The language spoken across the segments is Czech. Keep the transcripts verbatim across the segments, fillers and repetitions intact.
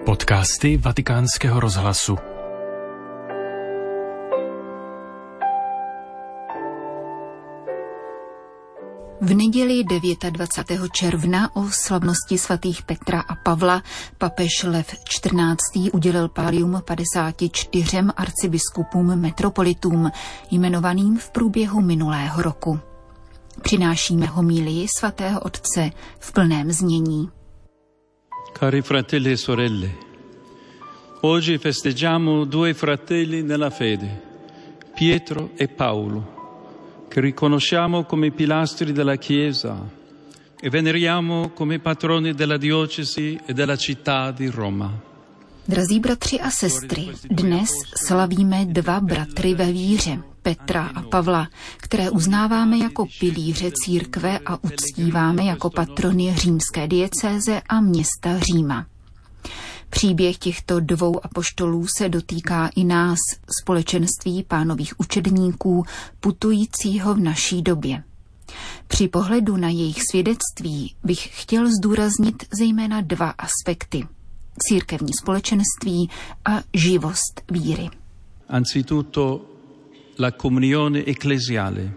Podcasty Vatikánského rozhlasu. V neděli dvacátého devátého června o slavnosti svatých Petra a Pavla papež Lev čtrnáctý udělil pallium padesáti čtyřem arcibiskupům metropolitům, jmenovaným v průběhu minulého roku. Přinášíme homílii svatého otce v plném znění. Cari fratelli e sorelle, oggi festeggiamo due fratelli nella fede, Pietro e Paolo, che riconosciamo come pilastri della Chiesa e veneriamo come patroni della diocesi e della città di Roma. Drazí bratři a sestry, dnes slavíme dva bratry ve víře, Petra a Pavla, které uznáváme jako pilíře církve a uctíváme jako patrony římské diecéze a města Říma. Příběh těchto dvou apoštolů se dotýká i nás, společenství Pánových učedníků, putujícího v naší době. Při pohledu na jejich svědectví bych chtěl zdůraznit zejména dva aspekty: církevní společenství a živost víry. Anzitutto la comunione ecclesiale.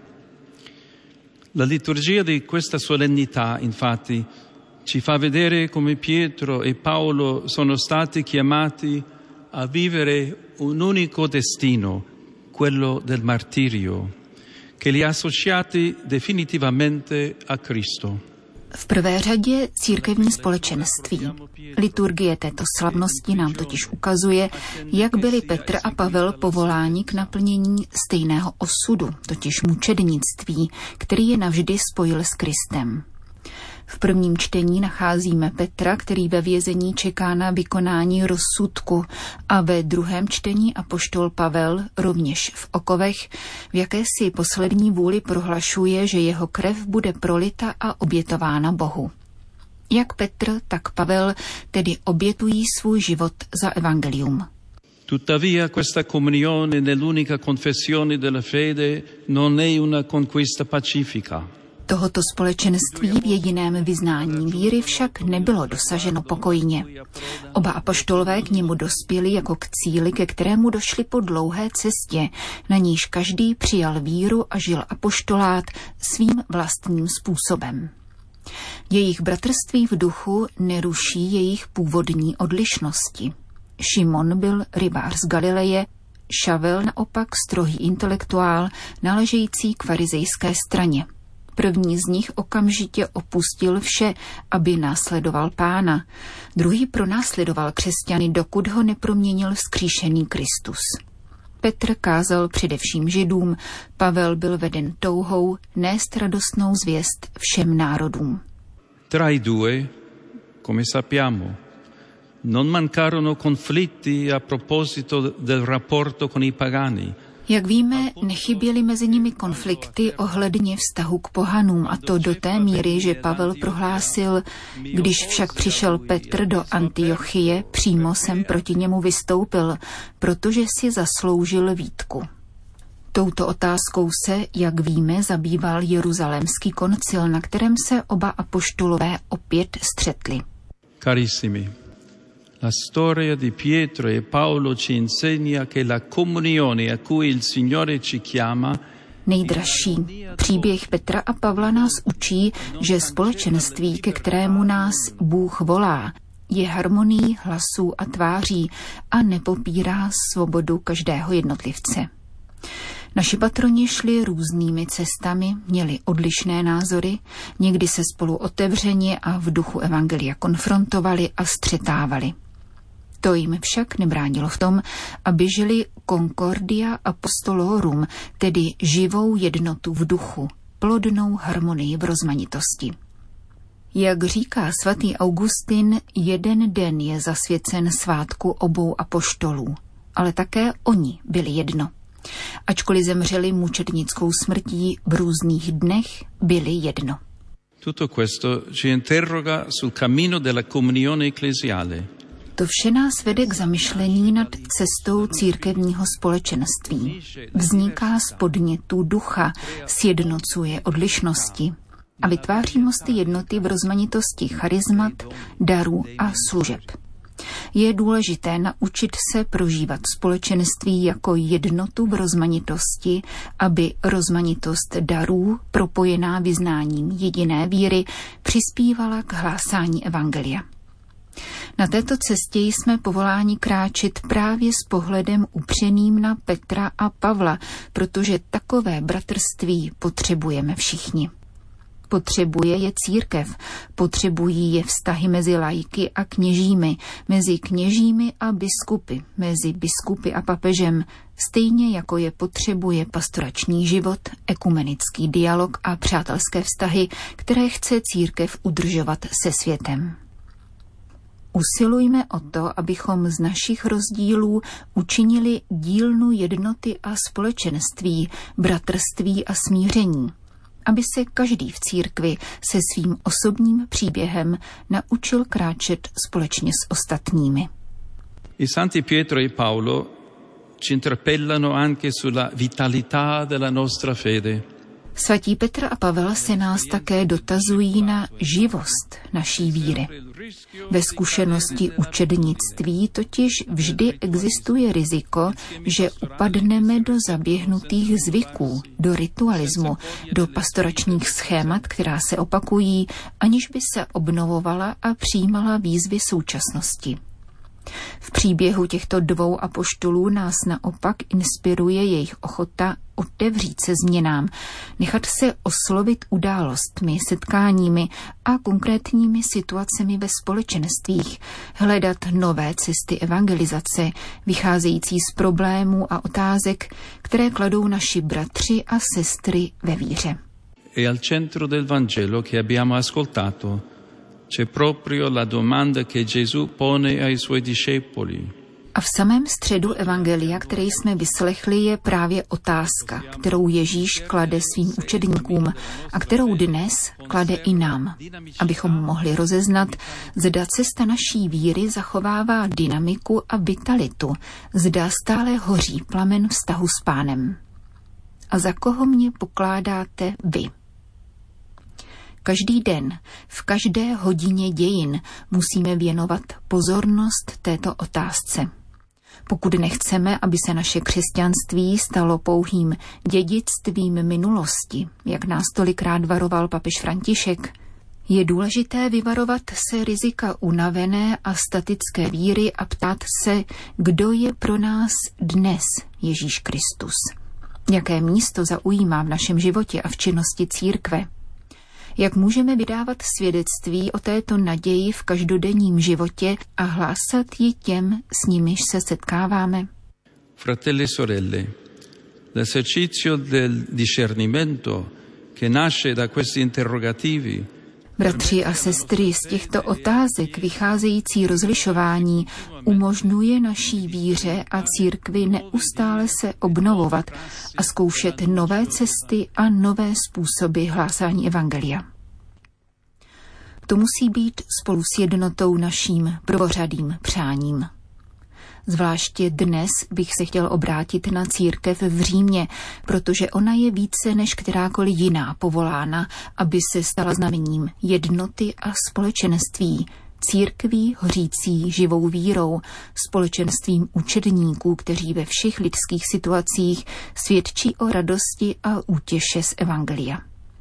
La liturgia di questa solennità, infatti, ci fa vedere come Pietro e Paolo sono stati chiamati a vivere un unico destino, quello del martirio, che li ha associati definitivamente a Cristo. V prvé řadě církevní společenství. Liturgie této slavnosti nám totiž ukazuje, jak byli Petr a Pavel povoláni k naplnění stejného osudu, totiž mučednictví, který je navždy spojil s Kristem. V prvním čtení nacházíme Petra, který ve vězení čeká na vykonání rozsudku, a ve druhém čtení apoštol Pavel, rovněž v okovech, v jakési poslední vůli prohlašuje, že jeho krev bude prolita a obětována Bohu. Jak Petr, tak Pavel tedy obětují svůj život za evangelium. Tuttavia questa comunione nell'unica confessione della fede non è una conquista pacifica. Tohoto společenství v jediném vyznání víry však nebylo dosaženo pokojně. Oba apoštolové k němu dospěli jako k cíli, ke kterému došli po dlouhé cestě, na níž každý přijal víru a žil apoštolát svým vlastním způsobem. Jejich bratrství v duchu neruší jejich původní odlišnosti. Šimon byl rybář z Galileje, Šavel naopak strohý intelektuál náležející k farizejské straně. První z nich okamžitě opustil vše, aby následoval Pána. Druhý pronásledoval křesťany, dokud ho neproměnil vzkříšený Kristus. Petr kázal především Židům, Pavel byl veden touhou nést radostnou zvěst všem národům. Tra i due, come sappiamo, non mancarono conflitti a proposito del rapporto con i pagani. Jak víme, nechyběly mezi nimi konflikty ohledně vztahu k pohanům, a to do té míry, že Pavel prohlásil: když však přišel Petr do Antiochie, přímo jsem proti němu vystoupil, protože si zasloužil výtku. Touto otázkou se, jak víme, zabýval Jeruzalémský koncil, na kterém se oba apoštolové opět střetli. Carissimi, la storia di Pietro e Paolo ci insegna che la comunione a cui il Signore ci chiama. Nejdražší, příběh Petra a Pavla nás učí, že společenství, ke kterému nás Bůh volá, je harmonií hlasů a tváří a nepopírá svobodu každého jednotlivce. Naši patroni šli různými cestami, měli odlišné názory, někdy se spolu otevřeně a v duchu evangelia konfrontovali a střetávali. To jim však nebránilo v tom, aby žili concordia apostolorum, tedy živou jednotu v duchu, plodnou harmonii v rozmanitosti. Jak říká svatý Augustin, jeden den je zasvěcen svátku obou apoštolů, ale také oni byli jedno. Ačkoliv zemřeli mučednickou smrtí v různých dnech, byli jedno. Tutto questo ci interroga sul cammino della comunione ecclesiale. To vše nás vede k zamyšlení nad cestou církevního společenství. Vzniká z podnětu ducha, sjednocuje odlišnosti a vytváří mosty jednoty v rozmanitosti charizmat, darů a služeb. Je důležité naučit se prožívat společenství jako jednotu v rozmanitosti, aby rozmanitost darů, propojená vyznáním jediné víry, přispívala k hlásání evangelia. Na této cestě jsme povoláni kráčet právě s pohledem upřeným na Petra a Pavla, protože takové bratrství potřebujeme všichni. Potřebuje je církev, potřebují je vztahy mezi laiky a kněžími, mezi kněžími a biskupy, mezi biskupy a papežem, stejně jako je potřebuje pastorační život, ekumenický dialog a přátelské vztahy, které chce církev udržovat se světem. Usilujme o to, abychom z našich rozdílů učinili dílnu jednoty a společenství, bratrství a smíření, aby se každý v církvi se svým osobním příběhem naučil kráčet společně s ostatními. I Santi Pietro e Paolo ci interpellano anche sulla vitalità della nostra fede. Svatí Petr a Pavel se nás také dotazují na živost naší víry. Ve zkušenosti učednictví totiž vždy existuje riziko, že upadneme do zaběhnutých zvyků, do ritualismu, do pastoračních schémat, která se opakují, aniž by se obnovovala a přijímala výzvy současnosti. V příběhu těchto dvou apoštolů nás naopak inspiruje jejich ochota otevřít se změnám, nechat se oslovit událostmi, setkáními a konkrétními situacemi ve společenstvích, hledat nové cesty evangelizace, vycházející z problémů a otázek, které kladou naši bratři a sestry ve víře. E al centro del Vangelo che abbiamo ascoltato c'è proprio la domanda che Gesù pone ai suoi discepoli. A v samém středu evangelia, které jsme vyslechli, je právě otázka, kterou Ježíš klade svým učedníkům a kterou dnes klade i nám, abychom mohli rozeznat, zda cesta naší víry zachovává dynamiku a vitalitu, zda stále hoří plamen vztahu s Pánem. A za koho mě pokládáte vy? Každý den, v každé hodině dějin musíme věnovat pozornost této otázce. Pokud nechceme, aby se naše křesťanství stalo pouhým dědictvím minulosti, jak nás tolikrát varoval papež František, je důležité vyvarovat se rizika unavené a statické víry a ptát se, kdo je pro nás dnes Ježíš Kristus. Jaké místo zaujímá v našem životě a v činnosti církve. Jak můžeme vydávat svědectví o této naději v každodenním životě a hlásat ji těm, s nimiž se setkáváme? Fratelli e sorelle, l'esercizio del discernimento che nasce da questi interrogativi. Bratři a sestry, z těchto otázek vycházející rozlišování umožňuje naší víře a církvi neustále se obnovovat a zkoušet nové cesty a nové způsoby hlásání evangelia. To musí být spolu s jednotou naším prvořadým přáním. Zvláště dnes bych se chtěl obrátit na církev v Římě, protože ona je více než kterákoliv jiná povolána, aby se stala znamením jednoty a společenství, církví hořící živou vírou, společenstvím učedníků, kteří ve všech lidských situacích svědčí o radosti a útěše z evangelia.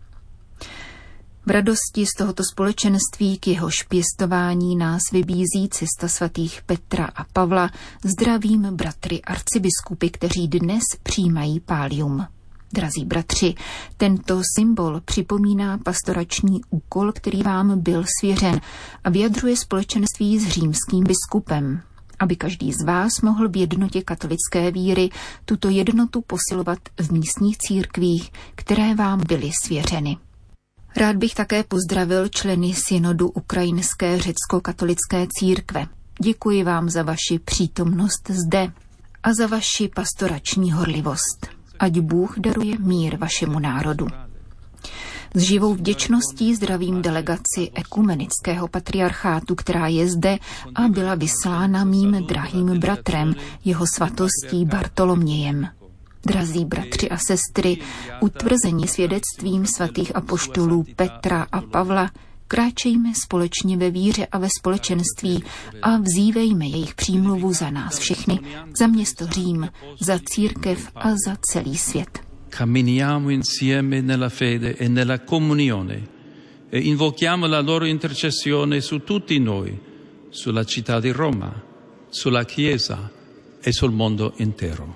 V radosti z tohoto společenství k jehož pěstování nás vybízí cesta svatých Petra a Pavla, zdravím bratry arcibiskupy, kteří dnes přijímají pálium. Drazí bratři, tento symbol připomíná pastorační úkol, který vám byl svěřen a vyjadřuje společenství s římským biskupem, aby každý z vás mohl v jednotě katolické víry tuto jednotu posilovat v místních církvích, které vám byly svěřeny. Rád bych také pozdravil členy synodu Ukrajinské řecko-katolické církve. Děkuji vám za vaši přítomnost zde a za vaši pastorační horlivost. Ať Bůh daruje mír vašemu národu. S živou vděčností zdravím delegaci ekumenického patriarchátu, která je zde a byla vyslána mým drahým bratrem, jeho svatostí Bartolomějem. Drazí bratři a sestry, utvrzení svědectvím svatých apoštolů Petra a Pavla, Kráčejme společně ve víře a ve společenství a vzívejme jejich přímluvu za nás všechny, za město Řím, za církev a za celý svět. Camminiamo insieme nella fede e nella comunione e invochiamo la loro intercessione su tutti noi, sulla città di Roma, sulla Chiesa e sul mondo intero.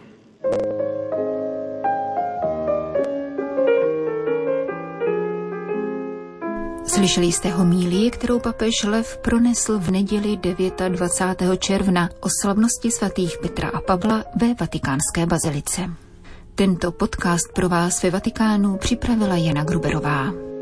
Slyšeli jste homílii, kterou papež Lev pronesl v neděli dvacátého devátého června o slavnosti svatých Petra a Pavla ve Vatikánské bazilice. Tento podcast pro vás ve Vatikánu připravila Jana Gruberová.